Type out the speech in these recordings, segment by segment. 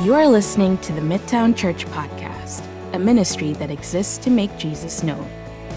You are listening to the Midtown Church Podcast, a ministry that exists to make Jesus known.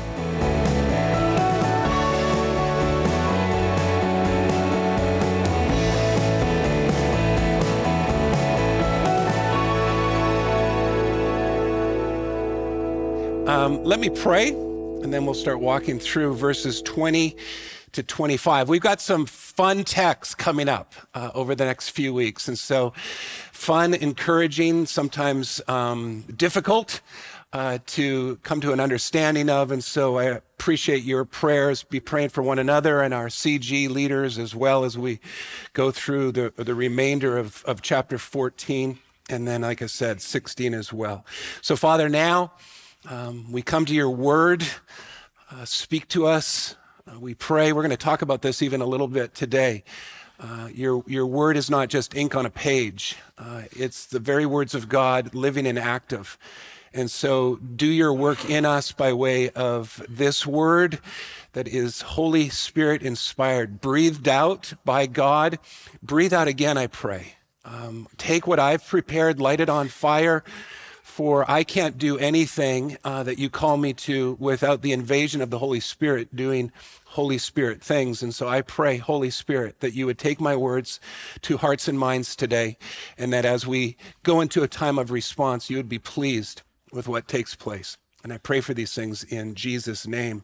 Let me pray, and then we'll start walking through verses 20 to 25. We've got some fun texts coming up over the next few weeks, and so fun, encouraging, sometimes difficult to come to an understanding of, and so I appreciate your prayers. Be praying for one another and our CG leaders as well as we go through the remainder of chapter 14, and then, like I said, 16 as well. So, Father, now we come to your word. Speak to us. We pray. We're going to talk about this even a little bit today. Your word is not just ink on a page. It's the very words of God, living and active. And so do your work in us by way of this word that is Holy Spirit inspired, breathed out by God. Breathe out again, I pray. Take what I've prepared, light it on fire, for I can't do anything that you call me to without the invasion of the Holy Spirit doing Holy Spirit things. And so I pray, Holy Spirit, that you would take my words to hearts and minds today, and that as we go into a time of response, you would be pleased with what takes place. And I pray for these things in Jesus' name.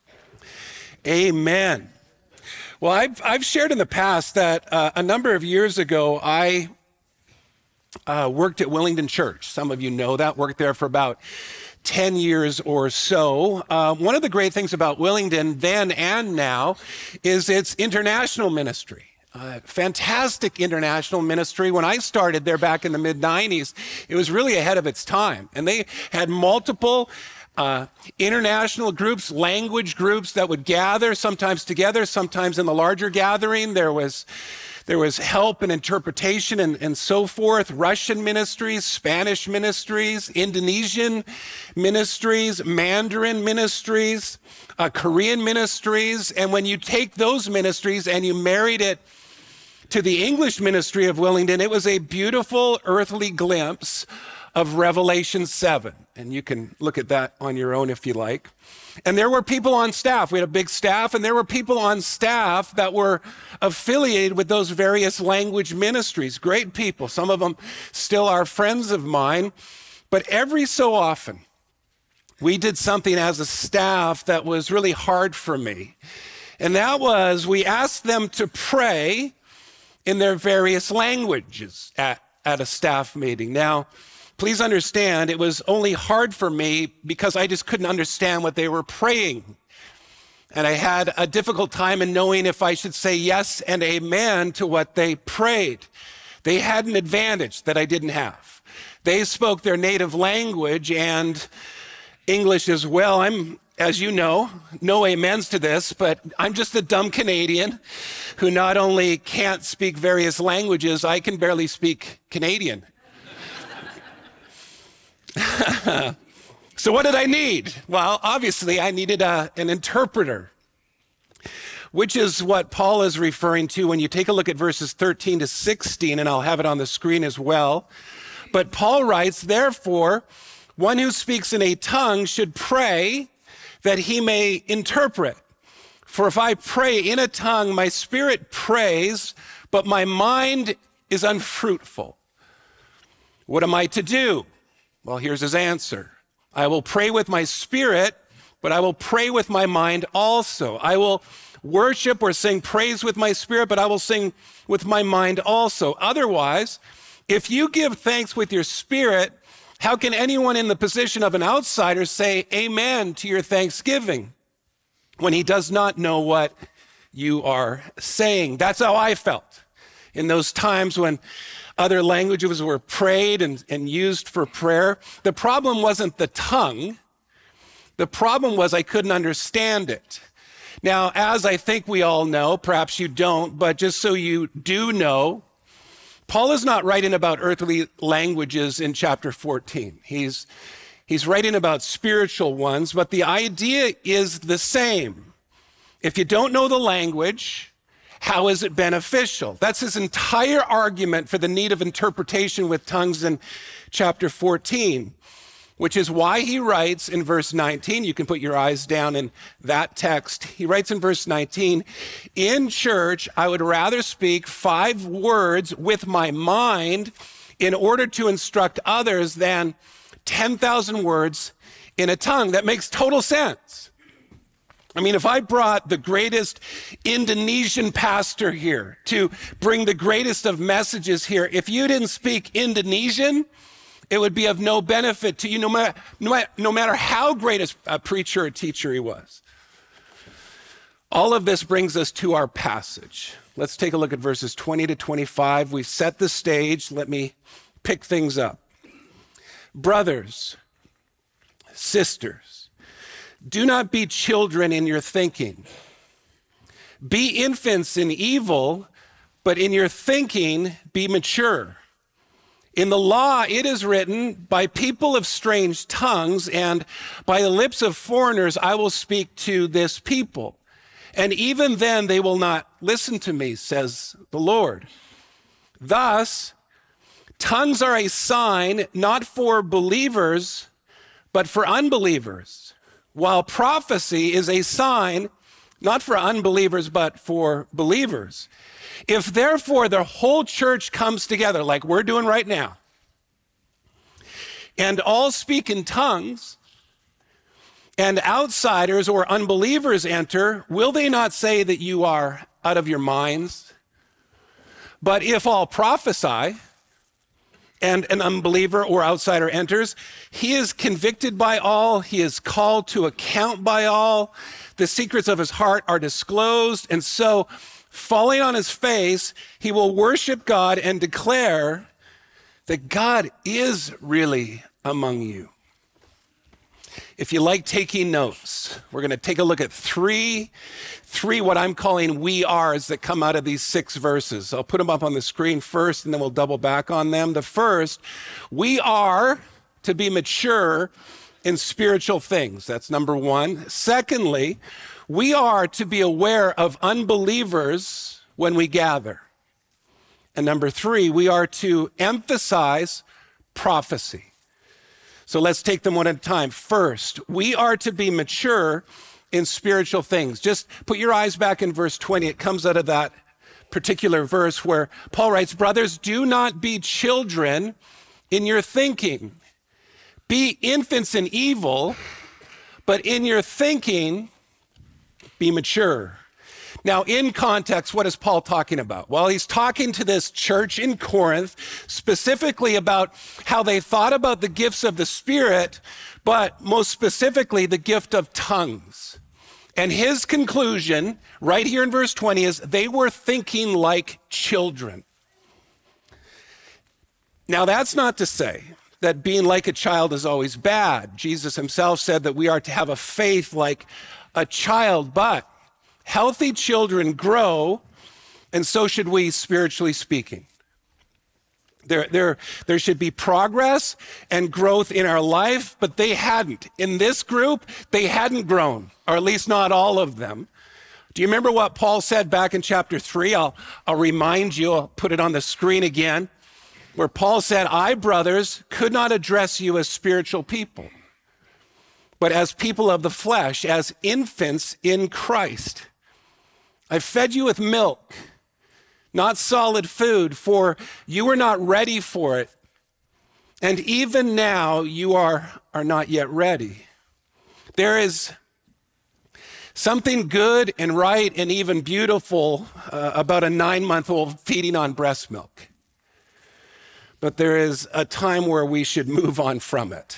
Amen. Well, I've shared in the past that a number of years ago, I worked at Willingdon Church. Some of you know that. Worked there for about 10 years or so. One of the great things about Willingdon then and now is its international ministry. Fantastic international ministry. When I started there back in the mid-90s, it was really ahead of its time. And they had multiple international groups, language groups that would gather, sometimes together, sometimes in the larger gathering. There was help and interpretation and so forth, Russian ministries, Spanish ministries, Indonesian ministries, Mandarin ministries, Korean ministries. And when you take those ministries and you married it to the English ministry of Willingdon, it was a beautiful earthly glimpse of Revelation 7. And you can look at that on your own if you like. And there were people on staff. We had a big staff, and there were people on staff that were affiliated with those various language ministries. Great people. Some of them still are friends of mine. But every so often, we did something as a staff that was really hard for me. And that was, we asked them to pray in their various languages at a staff meeting. Now, please understand, it was only hard for me because I just couldn't understand what they were praying. And I had a difficult time in knowing if I should say yes and amen to what they prayed. They had an advantage that I didn't have. They spoke their native language and English as well. I'm, as you know, no amens to this, but I'm just a dumb Canadian who not only can't speak various languages, I can barely speak Canadian. So what did I need? Well, obviously I needed an interpreter, which is what Paul is referring to when you take a look at verses 13 to 16, and I'll have it on the screen as well. But Paul writes, therefore, one who speaks in a tongue should pray that he may interpret. For if I pray in a tongue, my spirit prays, but my mind is unfruitful. What am I to do? Well, here's his answer. I will pray with my spirit, but I will pray with my mind also. I will worship or sing praise with my spirit, but I will sing with my mind also. Otherwise, if you give thanks with your spirit, how can anyone in the position of an outsider say amen to your thanksgiving when he does not know what you are saying? That's how I felt in those times when other languages were prayed and used for prayer. The problem wasn't the tongue. The problem was I couldn't understand it. Now, as I think we all know, perhaps you don't, but just so you do know, Paul is not writing about earthly languages in chapter 14. He's writing about spiritual ones, but the idea is the same. If you don't know the language, how is it beneficial? That's his entire argument for the need of interpretation with tongues in chapter 14, which is why he writes in verse 19, you can put your eyes down in that text. He writes in verse 19, in church, I would rather speak 5 words with my mind in order to instruct others than 10,000 words in a tongue. That makes total sense. I mean, if I brought the greatest Indonesian pastor here to bring the greatest of messages here, if you didn't speak Indonesian, it would be of no benefit to you, no matter how great a preacher or teacher he was. All of this brings us to our passage. Let's take a look at verses 20 to 25. We've set the stage. Let me pick things up. Brothers, sisters, do not be children in your thinking. Be infants in evil, but in your thinking be mature. In the law it is written, by people of strange tongues and by the lips of foreigners I will speak to this people. And even then they will not listen to me, says the Lord. Thus, tongues are a sign not for believers, but for unbelievers. While prophecy is a sign, not for unbelievers, but for believers. If therefore the whole church comes together, like we're doing right now, and all speak in tongues, and outsiders or unbelievers enter, will they not say that you are out of your minds? But if all prophesy, and an unbeliever or outsider enters, he is convicted by all, he is called to account by all, the secrets of his heart are disclosed, and so, falling on his face, he will worship God and declare that God is really among you. If you like taking notes, we're going to take a look at three what I'm calling we ares that come out of these 6 verses. I'll put them up on the screen first, and then we'll double back on them. The first, we are to be mature in spiritual things. That's number 1. Secondly, we are to be aware of unbelievers when we gather. And number 3, we are to emphasize prophecy. So let's take them one at a time. First, we are to be mature in spiritual things. Just put your eyes back in verse 20. It comes out of that particular verse where Paul writes, brothers, do not be children in your thinking. Be infants in evil, but in your thinking, be mature. Now, in context, what is Paul talking about? Well, he's talking to this church in Corinth, specifically about how they thought about the gifts of the Spirit, but most specifically, the gift of tongues. And his conclusion, right here in verse 20, is they were thinking like children. Now, that's not to say that being like a child is always bad. Jesus himself said that we are to have a faith like a child, but healthy children grow, and so should we, spiritually speaking. There should be progress and growth in our life, but they hadn't. In this group, they hadn't grown, or at least not all of them. Do you remember what Paul said back in chapter 3? I'll remind you, I'll put it on the screen again, where Paul said, I, brothers, could not address you as spiritual people, but as people of the flesh, as infants in Christ. I fed you with milk, not solid food, for you were not ready for it. And even now you are not yet ready. There is something good and right and even beautiful about a 9-month-old feeding on breast milk. But there is a time where we should move on from it.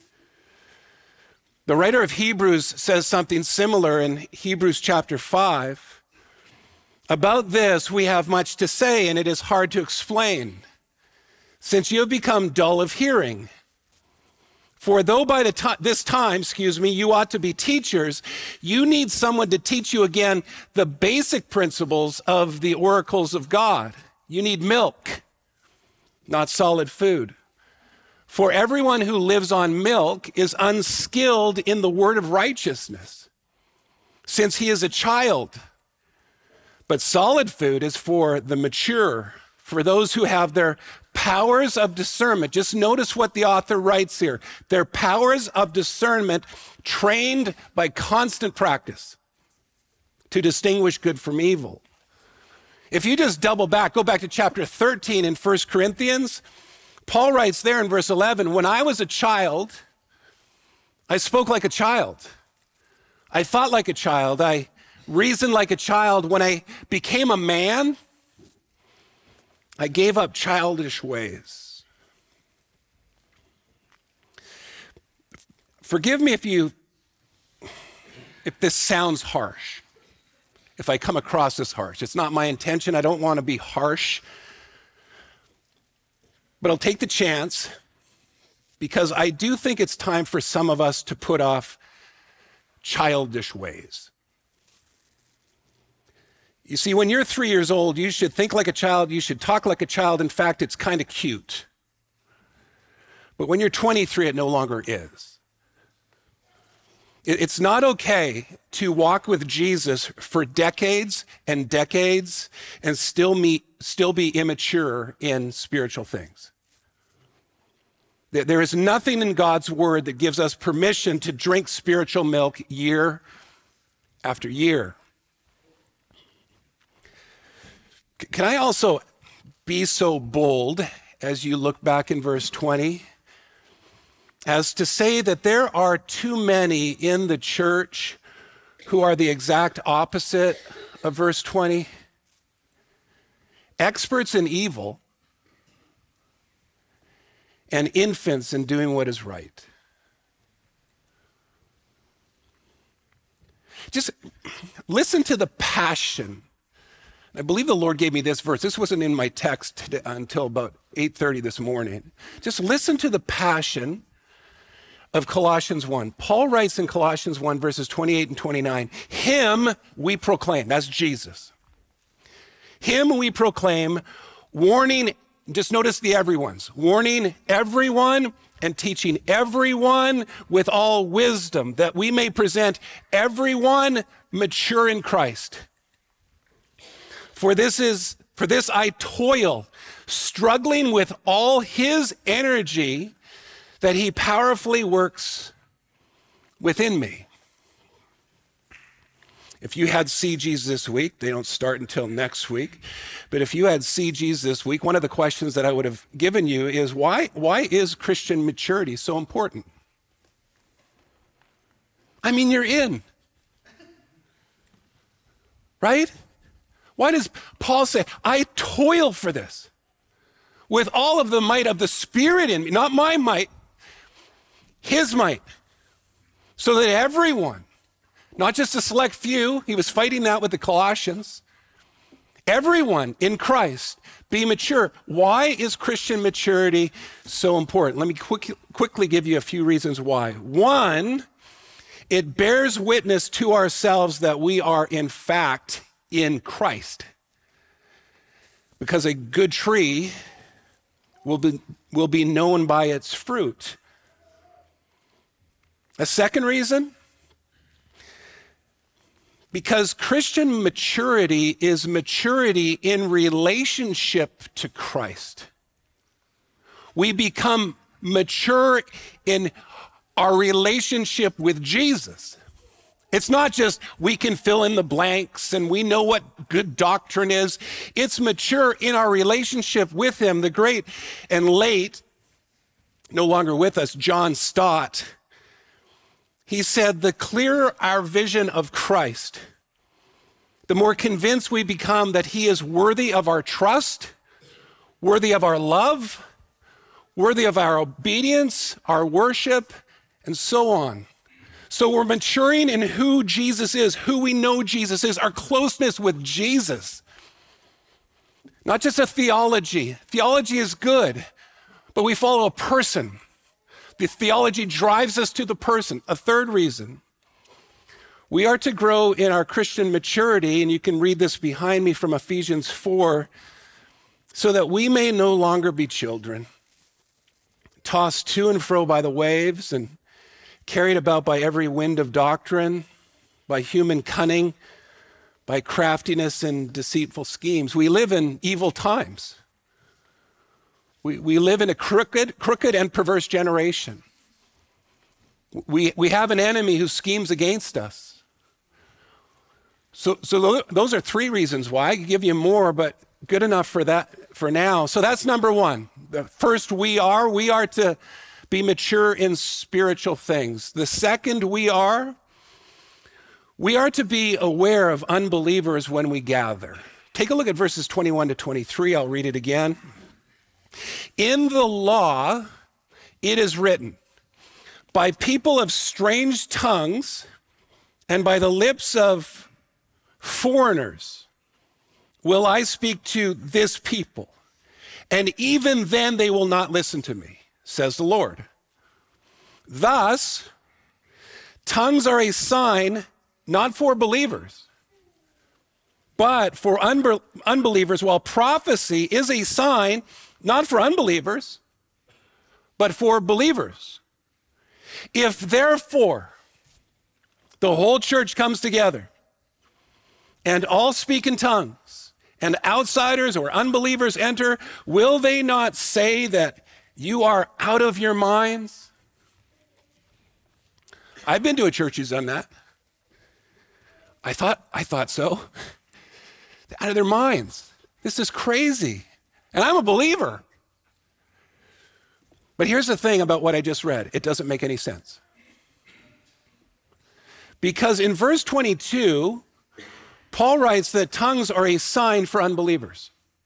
The writer of Hebrews says something similar in Hebrews chapter 5. About this, we have much to say, and it is hard to explain, since you have become dull of hearing. For though by this time, you ought to be teachers, you need someone to teach you again the basic principles of the oracles of God. You need milk, not solid food. For everyone who lives on milk is unskilled in the word of righteousness, since he is a child. But solid food is for the mature, for those who have their powers of discernment. Just notice what the author writes here. Their powers of discernment trained by constant practice to distinguish good from evil. If you just go back to chapter 13 in 1 Corinthians, Paul writes there in verse 11, when I was a child, I spoke like a child. I thought like a child. I reasoned like a child. When I became a man, I gave up childish ways. Forgive me if this sounds harsh, if I come across as harsh. It's not my intention. I don't want to be harsh. But I'll take the chance because I do think it's time for some of us to put off childish ways. You see, when you're 3 years old, you should think like a child, you should talk like a child. In fact, it's kind of cute. But when you're 23, it no longer is. It's not okay to walk with Jesus for decades and decades and still be immature in spiritual things. There is nothing in God's word that gives us permission to drink spiritual milk year after year. Can I also be so bold as you look back in verse 20 as to say that there are too many in the church who are the exact opposite of verse 20? Experts in evil and infants in doing what is right. Just listen to the passion. I believe the Lord gave me this verse. This wasn't in my text until about 8:30 this morning. Just listen to the passion of Colossians 1. Paul writes in Colossians 1, verses 28 and 29, him we proclaim, that's Jesus. Him we proclaim, warning, just notice the everyone's, warning everyone and teaching everyone with all wisdom, that we may present everyone mature in Christ. For this I toil, struggling with all his energy that he powerfully works within me. If you had CGs this week, they don't start until next week, but if you had CGs this week, one of the questions that I would have given you is why is Christian maturity so important? I mean, you're in, right? Why does Paul say, I toil for this with all of the might of the Spirit in me, not my might, his might, so that everyone, not just a select few, he was fighting that with the Colossians, everyone in Christ be mature. Why is Christian maturity so important? Let me quickly give you a few reasons why. One, it bears witness to ourselves that we are in fact in Christ. Because a good tree will be known by its fruit. A second reason, because Christian maturity is maturity in relationship to Christ. We become mature in our relationship with Jesus. It's not just we can fill in the blanks and we know what good doctrine is. It's mature in our relationship with him. The great and late, no longer with us, John Stott, he said, the clearer our vision of Christ, the more convinced we become that he is worthy of our trust, worthy of our love, worthy of our obedience, our worship, and so on. So we're maturing in who Jesus is, who we know Jesus is, our closeness with Jesus. Not just a theology. Theology is good, but we follow a person. The theology drives us to the person. A third reason, we are to grow in our Christian maturity, and you can read this behind me from Ephesians 4, so that we may no longer be children, tossed to and fro by the waves and carried about by every wind of doctrine, by human cunning, by craftiness and deceitful schemes. We live in evil times. We live in a crooked and perverse generation. We have an enemy who schemes against us. So those are three reasons why. I could give you more, but good enough for that for now. So that's number one. The first, we are to be mature in spiritual things. The second, we are to be aware of unbelievers when we gather. Take a look at verses 21 to 23. I'll read it again. In the law, it is written, by people of strange tongues and by the lips of foreigners will I speak to this people, and even then they will not listen to me, says the Lord. Thus, tongues are a sign not for believers, but for unbelievers, while prophecy is a sign not for unbelievers, but for believers. If therefore the whole church comes together and all speak in tongues, and outsiders or unbelievers enter, will they not say that you are out of your minds? I've been to a church who's done that. I thought so. They're out of their minds. This is crazy. And I'm a believer. But here's the thing about what I just read. It doesn't make any sense. Because in verse 22, Paul writes that tongues are a sign for unbelievers.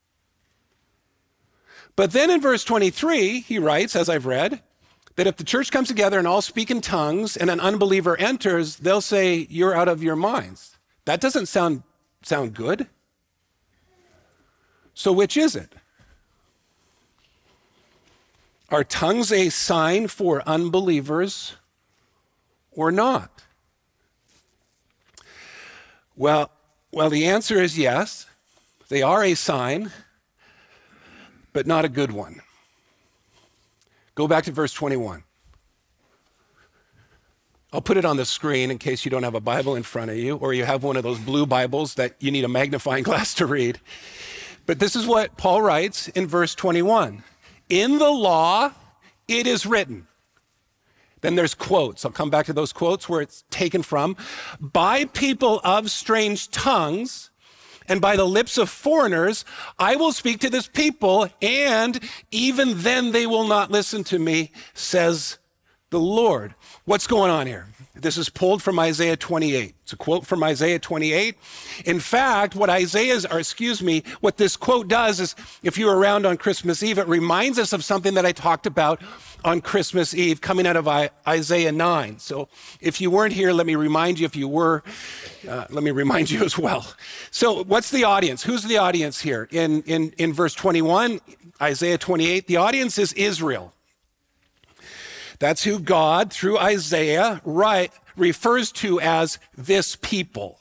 But then in verse 23, he writes, as I've read, that if the church comes together and all speak in tongues and an unbeliever enters, they'll say, you're out of your minds. That doesn't sound good. So which is it? Are tongues a sign for unbelievers or not? Well, the answer is yes. They are a sign, but not a good one. Go back to verse 21. I'll put it on the screen in case you don't have a Bible in front of you, or you have one of those blue Bibles that you need a magnifying glass to read. But this is what Paul writes in verse 21. In the law, it is written. Then there's quotes. I'll come back to those quotes where it's taken from. By people of strange tongues and by the lips of foreigners, I will speak to this people, and even then they will not listen to me, says the Lord. What's going on here? This is pulled from Isaiah 28. It's a quote from Isaiah 28. In fact, what this quote does is, if you were around on Christmas Eve, it reminds us of something that I talked about on Christmas Eve coming out of Isaiah 9. So if you weren't here, let me remind you. If you were, let me remind you as well. So what's the audience? Who's the audience here? In verse 21, Isaiah 28, the audience is Israel. That's who God, through Isaiah, refers to as this people.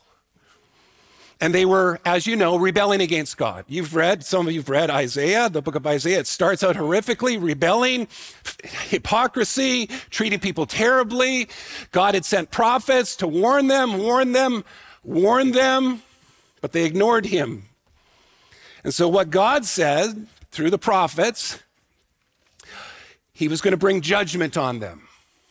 And they were, as you know, rebelling against God. Some of you've read Isaiah, the book of Isaiah. It starts out horrifically, rebelling, hypocrisy, treating people terribly. God had sent prophets to warn them, but they ignored him. And so what God said through the prophets, he was going to bring judgment on them.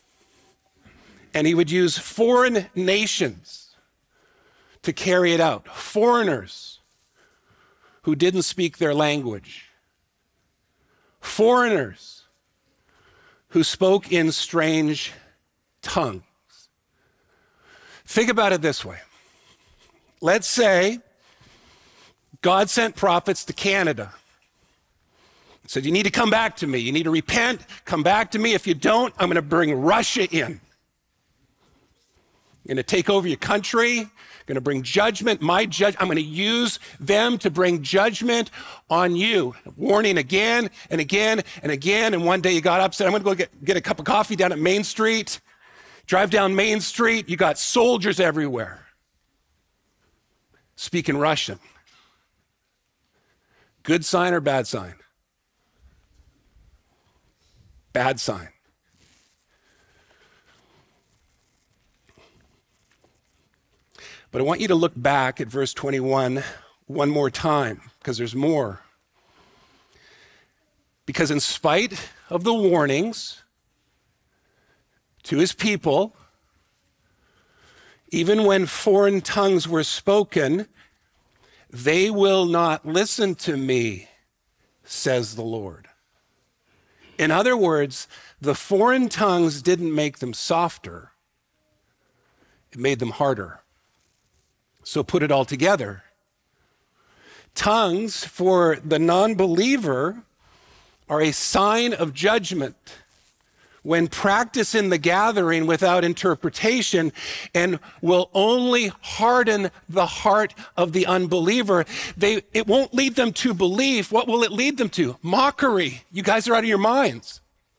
And he would use foreign nations to carry it out. Foreigners who didn't speak their language. Foreigners who spoke in strange tongues. Think about it this way. Let's say God sent prophets to Canada. Said, you need to come back to me. You need to repent, come back to me. If you don't, I'm going to bring Russia in. I'm going to take over your country. I'm going to bring judgment. I'm going to use them to bring judgment on you. Warning again and again and again. And one day you got upset. I'm going to go get a cup of coffee down at Main Street. Drive down Main Street. You got soldiers everywhere speaking Russian. Good sign or bad sign? Bad sign. But I want you to look back at verse 21 one more time, because there's more. Because in spite of the warnings to his people, even when foreign tongues were spoken, they will not listen to me, says the Lord. In other words, the foreign tongues didn't make them softer. It made them harder. So put it all together. Tongues for the non-believer are a sign of judgment when practiced in the gathering without interpretation, and will only harden the heart of the unbeliever. It won't lead them to belief. What will it lead them to? Mockery. You guys are out of your minds.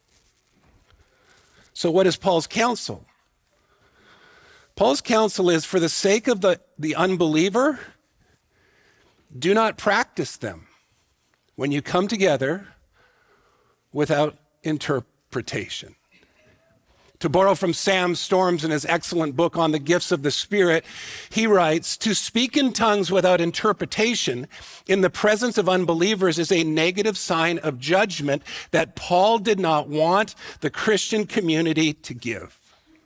So what is Paul's counsel? Paul's counsel is, for the sake of the unbeliever, do not practice them when you come together without interpretation. To borrow from Sam Storms in his excellent book on the gifts of the Spirit, he writes, to speak in tongues without interpretation in the presence of unbelievers is a negative sign of judgment that Paul did not want the Christian community to give.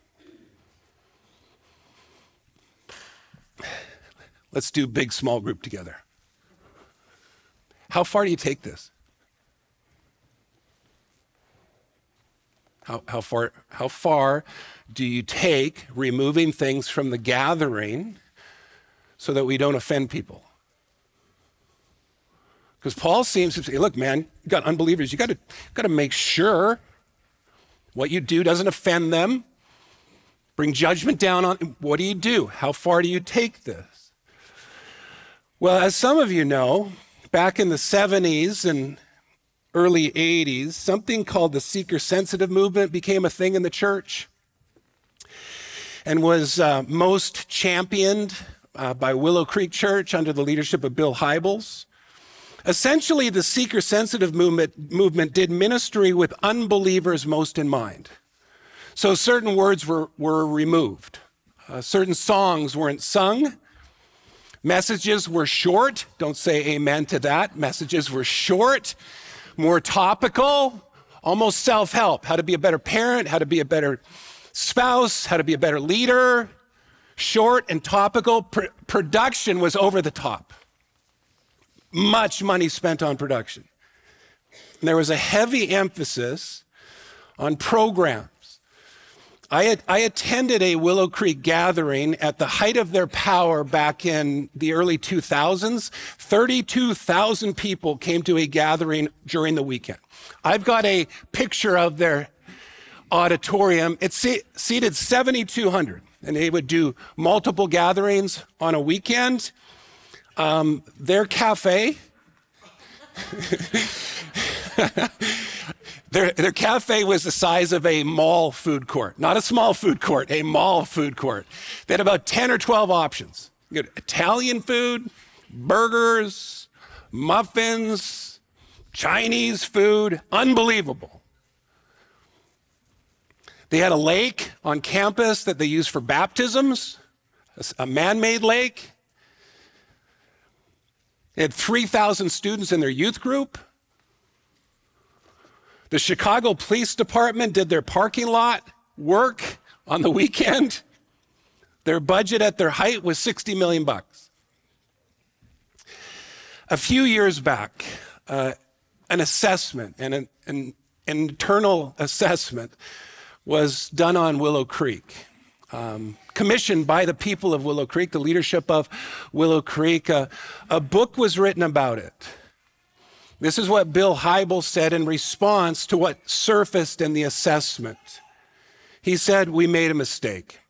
Let's do big small group together. How far do you take this? How far do you take removing things from the gathering so that we don't offend people? Because Paul seems to say, look, man, you got unbelievers. You got to make sure what you do doesn't offend them. Bring judgment down on. What do? How far do you take this? Well, as some of you know, back in the 70s and early 80s, something called the seeker-sensitive movement became a thing in the church and was most championed by Willow Creek Church under the leadership of Bill Hybels. Essentially, the seeker-sensitive movement did ministry with unbelievers most in mind. So certain words were removed. Certain songs weren't sung. Messages were short. Don't say amen to that. Messages were short, more topical, almost self-help. How to be a better parent, how to be a better spouse, how to be a better leader. Short and topical. Production was over the top. Much money spent on production. And there was a heavy emphasis on programs. I attended a Willow Creek gathering at the height of their power back in the early 2000s. 32,000 people came to a gathering during the weekend. I've got a picture of their auditorium. It seated 7,200, and they would do multiple gatherings on a weekend. Their cafe, Their cafe was the size of a mall food court, not a small food court, a mall food court. They had about 10 or 12 options. You had Italian food, burgers, muffins, Chinese food, unbelievable. They had a lake on campus that they used for baptisms, a man-made lake. They had 3,000 students in their youth group. The Chicago Police Department did their parking lot work on the weekend. Their budget at their height was $60 million. A few years back, an assessment, an internal assessment was done on Willow Creek, commissioned by the people of Willow Creek, the leadership of Willow Creek. A book was written about it. This is what Bill Hybels said in response to what surfaced in the assessment. He said, we made a mistake.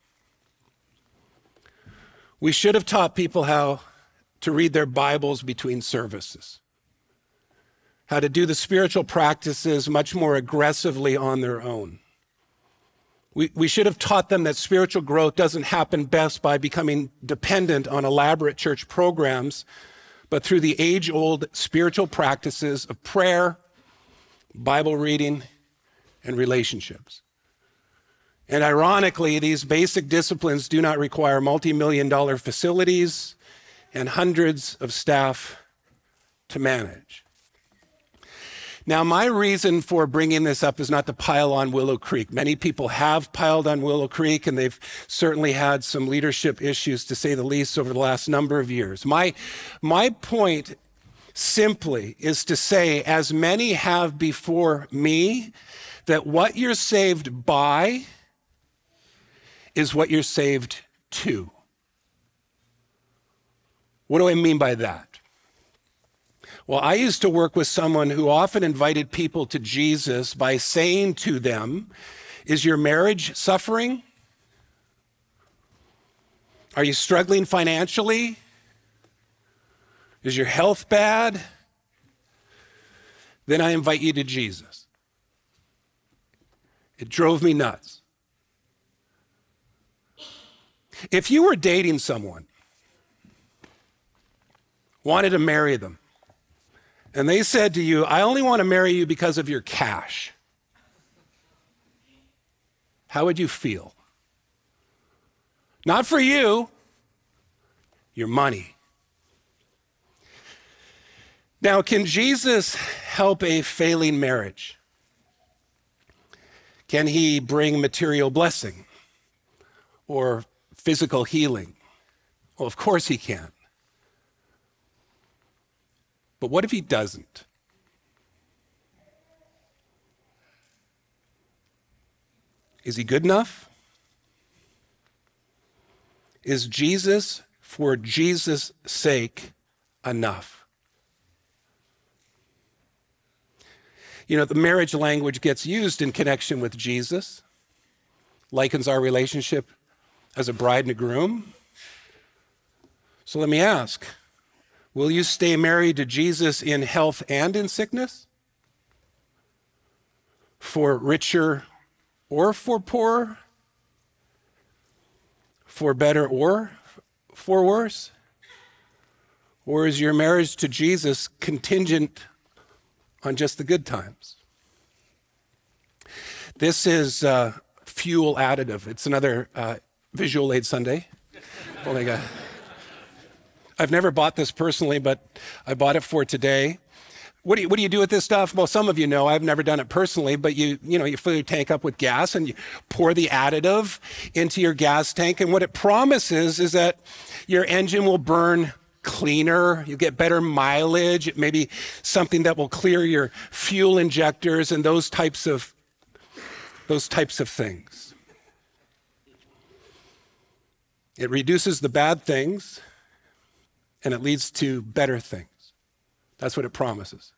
We should have taught people how to read their Bibles between services, how to do the spiritual practices much more aggressively on their own. We should have taught them that spiritual growth doesn't happen best by becoming dependent on elaborate church programs, but through the age-old spiritual practices of prayer, Bible reading, and relationships. And ironically, these basic disciplines do not require multi-million-dollar facilities and hundreds of staff to manage. Now, my reason for bringing this up is not to pile on Willow Creek. Many people have piled on Willow Creek, and they've certainly had some leadership issues, to say the least, over the last number of years. My point simply is to say, as many have before me, that what you're saved by is what you're saved to. What do I mean by that? Well, I used to work with someone who often invited people to Jesus by saying to them, is your marriage suffering? Are you struggling financially? Is your health bad? Then I invite you to Jesus. It drove me nuts. If you were dating someone, wanted to marry them, and they said to you, I only want to marry you because of your cash, how would you feel? Not for you, your money. Now, can Jesus help a failing marriage? Can he bring material blessing or physical healing? Well, of course he can. But what if he doesn't? Is he good enough? Is Jesus, for Jesus' sake, enough? You know, the marriage language gets used in connection with Jesus, likens our relationship as a bride and a groom. So let me ask, will you stay married to Jesus in health and in sickness? For richer or for poorer? For better or for worse? Or is your marriage to Jesus contingent on just the good times? This is fuel additive. It's another visual aid Sunday. I've never bought this personally, but I bought it for today. What do you do with this stuff? Well, some of you know I've never done it personally, but you fill your tank up with gas and you pour the additive into your gas tank. And what it promises is that your engine will burn cleaner, you get better mileage. It may be something that will clear your fuel injectors and those types of things. It reduces the bad things and it leads to better things. That's what it promises.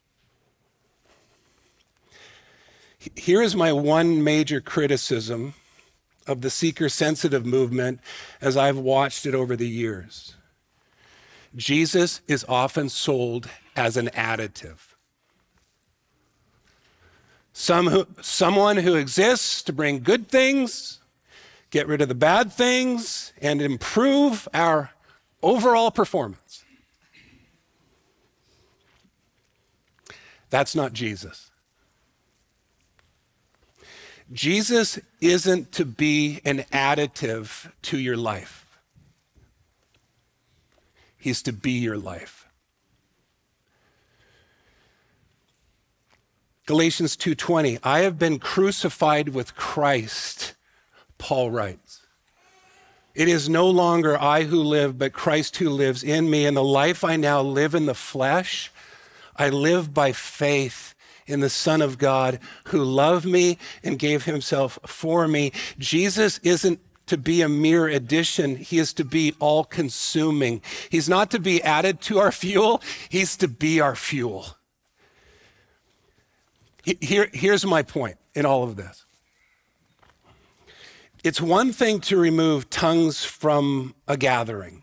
Here is my one major criticism of the seeker-sensitive movement as I've watched it over the years. Jesus is often sold as an additive. Someone who exists to bring good things, get rid of the bad things, and improve our overall performance. That's not Jesus. Jesus isn't to be an additive to your life. He's to be your life. Galatians 2:20, I have been crucified with Christ, Paul writes. It is no longer I who live, but Christ who lives in me. And the life I now live in the flesh, I live by faith in the Son of God who loved me and gave himself for me. Jesus isn't to be a mere addition. He is to be all-consuming. He's not to be added to our fuel. He's to be our fuel. Here's my point in all of this. It's one thing to remove tongues from a gathering,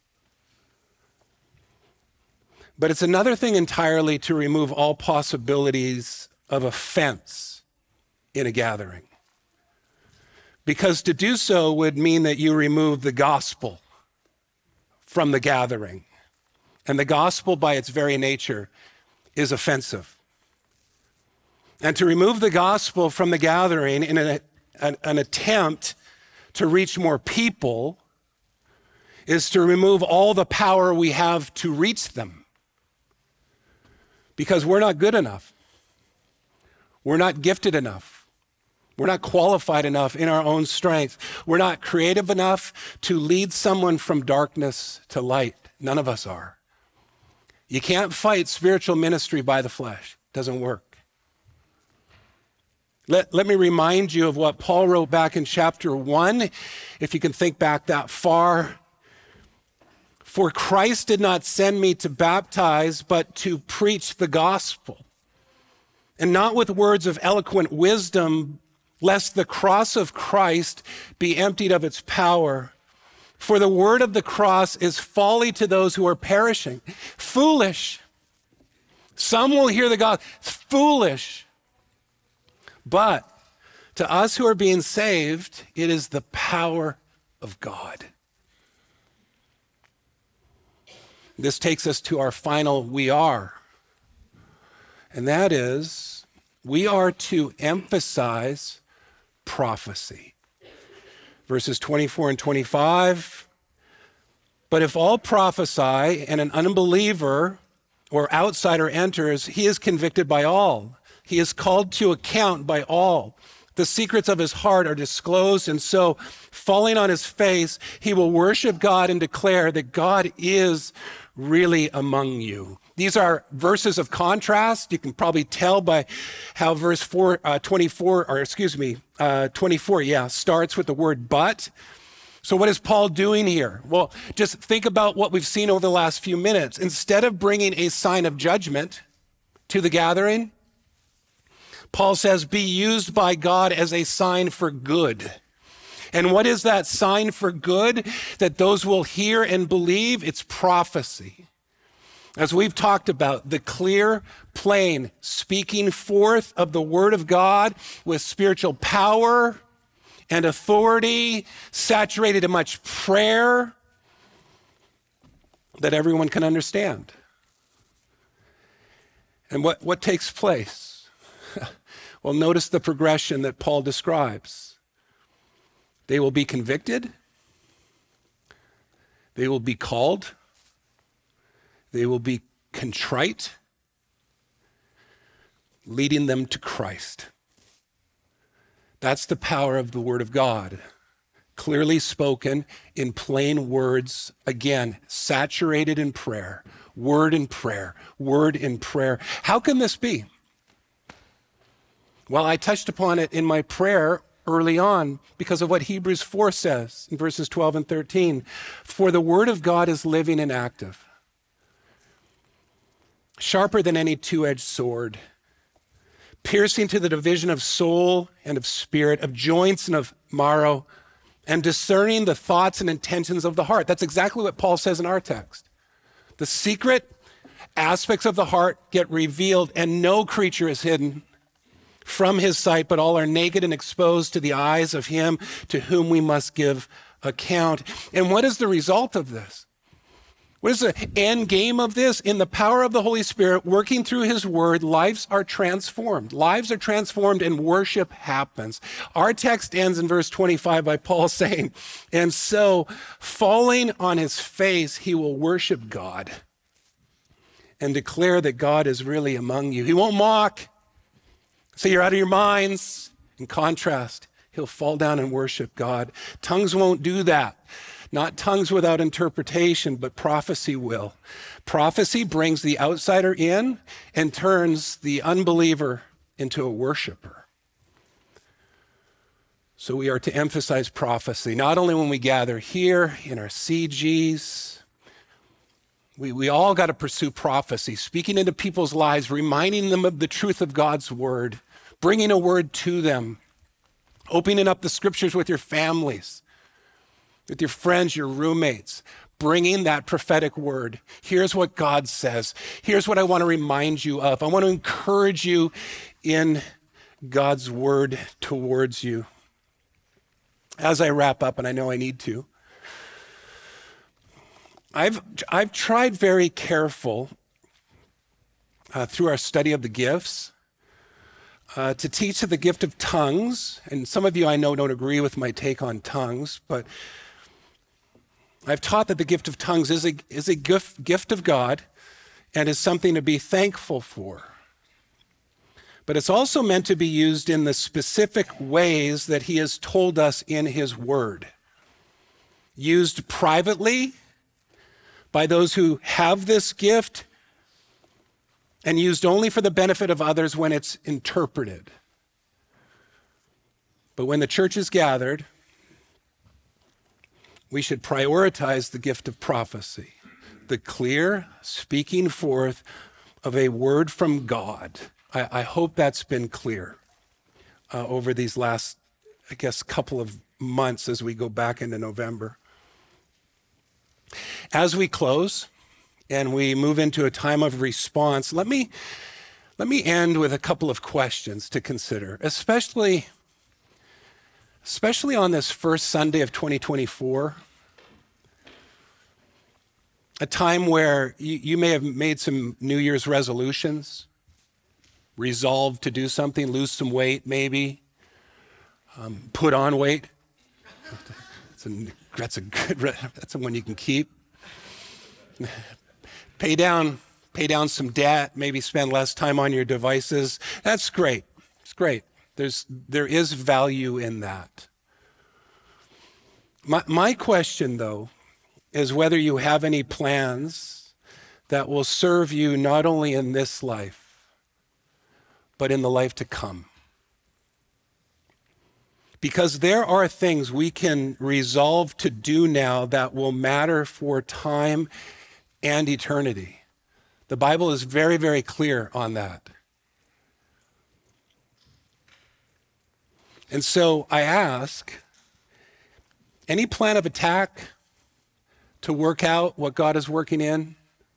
but it's another thing entirely to remove all possibilities of offense in a gathering. Because to do so would mean that you remove the gospel from the gathering. And the gospel, by its very nature, is offensive. And to remove the gospel from the gathering in an an attempt to reach more people is to remove all the power we have to reach them. Because we're not good enough. We're not gifted enough. We're not qualified enough in our own strength. We're not creative enough to lead someone from darkness to light. None of us are. You can't fight spiritual ministry by the flesh. It doesn't work. Let me remind you of what Paul wrote back in chapter 1, if you can think back that far. For Christ did not send me to baptize, but to preach the gospel, and not with words of eloquent wisdom, lest the cross of Christ be emptied of its power. For the word of the cross is folly to those who are perishing. Foolish. Some will hear the gospel. Foolish. But to us who are being saved, it is the power of God. This takes us to our final we are. And that is, we are to emphasize prophecy. Verses 24 and 25. But if all prophesy and an unbeliever or outsider enters, he is convicted by all. He is called to account by all. The secrets of his heart are disclosed, and so, falling on his face, he will worship God and declare that God is really among you. These are verses of contrast. You can probably tell by how verse 24 starts with the word but. So what is Paul doing here? Well, just think about what we've seen over the last few minutes. Instead of bringing a sign of judgment to the gathering, Paul says, be used by God as a sign for good. And what is that sign for good that those will hear and believe? It's prophecy. As we've talked about, the clear, plain speaking forth of the word of God with spiritual power and authority, saturated in much prayer that everyone can understand. And what takes place? Well, notice the progression that Paul describes. They will be convicted. They will be called. They will be contrite, leading them to Christ. That's the power of the Word of God. Clearly spoken in plain words, again, saturated in prayer, word in prayer, word in prayer. How can this be? Well, I touched upon it in my prayer early on because of what Hebrews 4 says in verses 12 and 13. For the word of God is living and active, sharper than any two-edged sword, piercing to the division of soul and of spirit, of joints and of marrow, and discerning the thoughts and intentions of the heart. That's exactly what Paul says in our text. The secret aspects of the heart get revealed, and no creature is hidden from his sight, but all are naked and exposed to the eyes of him to whom we must give account. And what is the result of this? What is the end game of this? In the power of the Holy Spirit, working through his word, lives are transformed. Lives are transformed and worship happens. Our text ends in verse 25 by Paul saying, and so falling on his face, he will worship God and declare that God is really among you. He won't mock. Say you're out of your minds. In contrast, he'll fall down and worship God. Tongues won't do that. Not tongues without interpretation, but prophecy will. Prophecy brings the outsider in and turns the unbeliever into a worshiper. So we are to emphasize prophecy, not only when we gather here in our CGs. We all got to pursue prophecy, speaking into people's lives, reminding them of the truth of God's word, bringing a word to them, opening up the scriptures with your families, with your friends, your roommates, bringing that prophetic word. Here's what God says. Here's what I want to remind you of. I want to encourage you in God's word towards you. As I wrap up, and I know I need to, I've tried very careful through our study of the gifts to teach of the gift of tongues. And some of you I know don't agree with my take on tongues, but I've taught that the gift of tongues is a gift of God and is something to be thankful for. But it's also meant to be used in the specific ways that he has told us in his word. Used privately by those who have this gift, and used only for the benefit of others when it's interpreted. But when the church is gathered, we should prioritize the gift of prophecy, the clear speaking forth of a word from God. I hope that's been clear over these last, couple of months as we go back into November. As we close and we move into a time of response, let me end with a couple of questions to consider, especially on this first Sunday of 2024, a time where you may have made some New Year's resolutions, resolved to do something, lose some weight maybe, put on weight. That's a one you can keep. Pay down some debt, maybe spend less time on your devices. That's great. It's great. There is value in that. My question, though, is whether you have any plans that will serve you not only in this life, but in the life to come. Because there are things we can resolve to do now that will matter for time and eternity. The Bible is very, very clear on that. And so I ask, any plan of attack to work out what God is working in?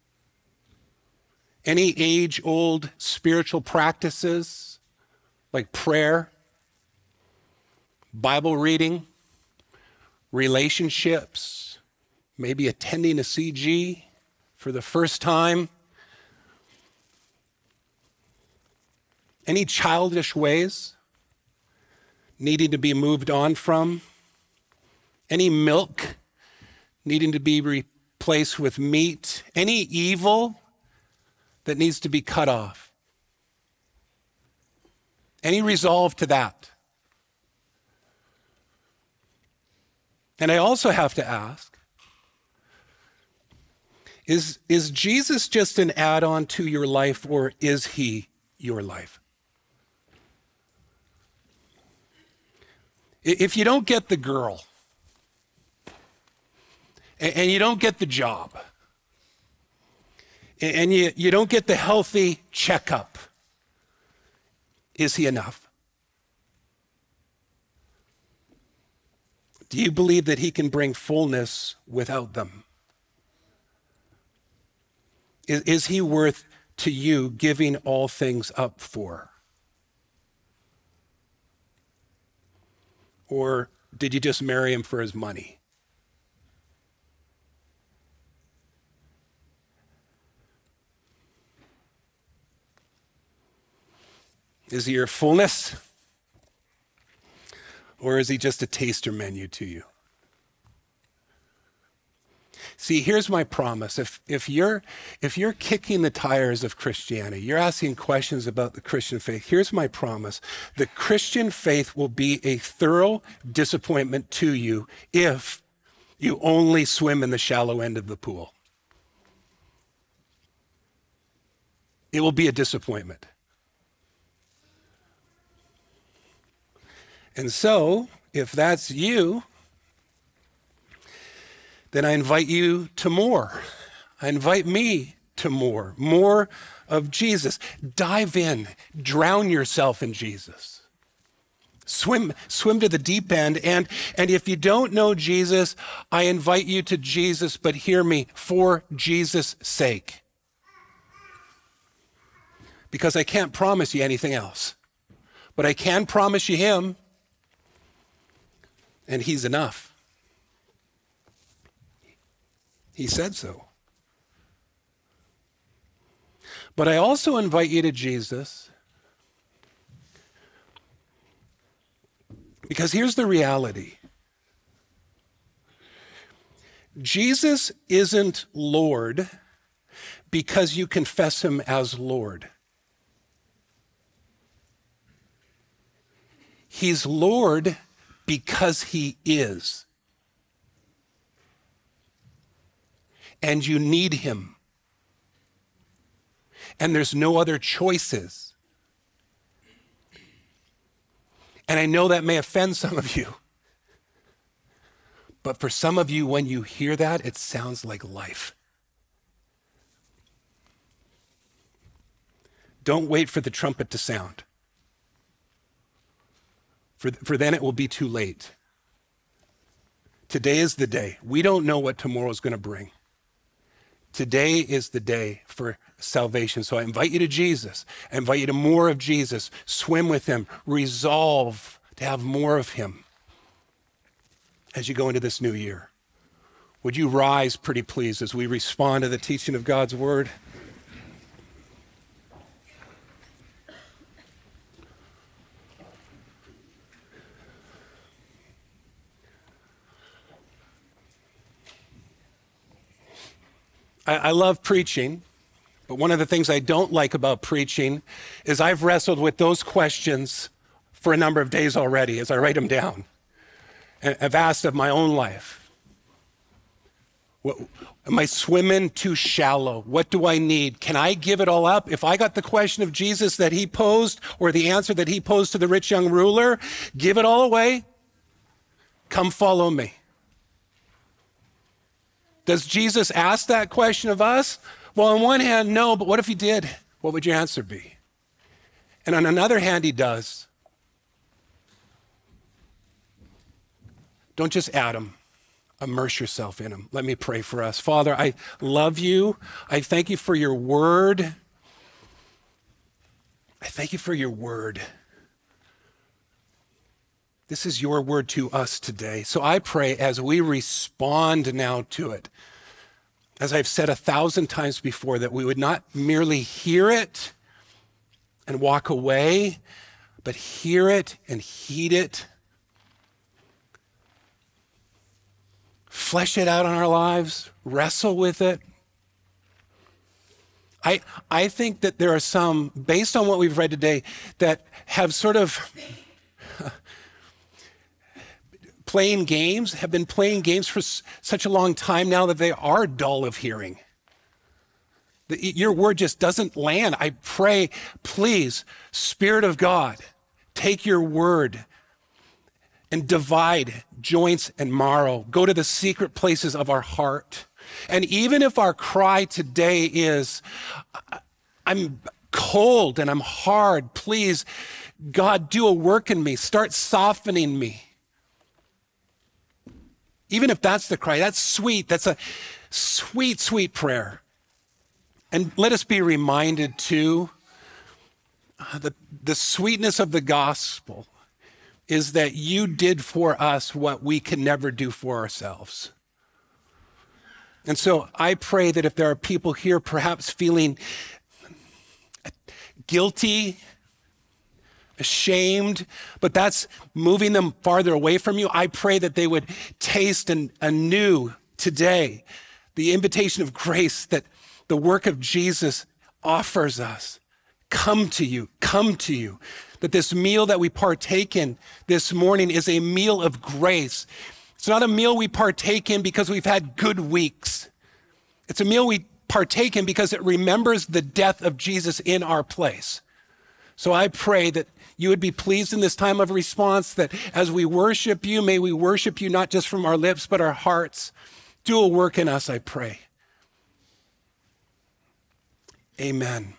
Any age-old spiritual practices like prayer, Bible reading, relationships, maybe attending a CG for the first time? Any childish ways needing to be moved on from? Any milk needing to be replaced with meat? Any evil that needs to be cut off? Any resolve to that? And I also have to ask, is Jesus just an add-on to your life, or is he your life? If you don't get the girl, and you don't get the job, and you don't get the healthy checkup, is he enough? Do you believe that he can bring fullness without them? Is he worth to you giving all things up for? Or did you just marry him for his money? Is he your fullness? Or is he just a taster menu to you? See, here's my promise. If you're kicking the tires of Christianity, you're asking questions about the Christian faith, here's my promise. The Christian faith will be a thorough disappointment to you if you only swim in the shallow end of the pool. It will be a disappointment. And so, if that's you, then I invite you to more. I invite me to more of Jesus. Dive in, drown yourself in Jesus. Swim to the deep end. And if you don't know Jesus, I invite you to Jesus, but hear me, for Jesus' sake. Because I can't promise you anything else. But I can promise you him. And he's enough. He said so. But I also invite you to Jesus Because here's the reality. Jesus isn't Lord because you confess him as Lord. He's Lord because he is. And you need him. And there's no other choices. And I know that may offend some of you. But for some of you, when you hear that, it sounds like life. Don't wait for the trumpet to sound. For then it will be too late. Today is the day. We don't know what tomorrow is going to bring. Today is the day for salvation. So I invite you to Jesus. I invite you to more of Jesus. Swim with him. Resolve to have more of him as you go into this new year. Would you rise, pretty please, as we respond to the teaching of God's word? I love preaching, but one of the things I don't like about preaching is I've wrestled with those questions for a number of days already as I write them down. And I've asked of my own life. Am I swimming too shallow? What do I need? Can I give it all up? If I got the question of Jesus that he posed, or the answer that he posed to the rich young ruler, give it all away? Come follow me. Does Jesus ask that question of us? Well, on one hand, no, but what if he did? What would your answer be? And on another hand, he does. Don't just add him. Immerse yourself in him. Let me pray for us. Father, I love you. I thank you for your word. I thank you for your word. This is your word to us today. So I pray as we respond now to it, as I've said 1,000 times before, that we would not merely hear it and walk away, but hear it and heed it. Flesh it out in our lives, wrestle with it. I think that there are some, based on what we've read today, that have sort of have been playing games for such a long time now that they are dull of hearing. Your word just doesn't land. I pray, please, Spirit of God, take your word and divide joints and marrow. Go to the secret places of our heart. And even if our cry today is, I'm cold and I'm hard, please, God, do a work in me. Start softening me. Even if that's the cry, that's sweet. That's a sweet, sweet prayer. And let us be reminded too, the sweetness of the gospel is that you did for us what we can never do for ourselves. And so I pray that if there are people here perhaps feeling guilty, ashamed, but that's moving them farther away from you, I pray that they would taste anew today the invitation of grace that the work of Jesus offers us. Come to you, come to you. That this meal that we partake in this morning is a meal of grace. It's not a meal we partake in because we've had good weeks. It's a meal we partake in because it remembers the death of Jesus in our place. So I pray that you would be pleased in this time of response, that as we worship you, may we worship you not just from our lips, but our hearts. Do a work in us, I pray. Amen.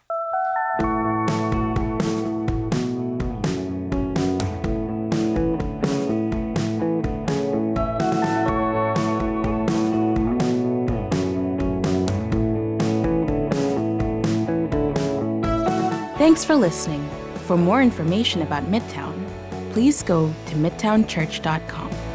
Thanks for listening. For more information about Midtown, please go to midtownchurch.com.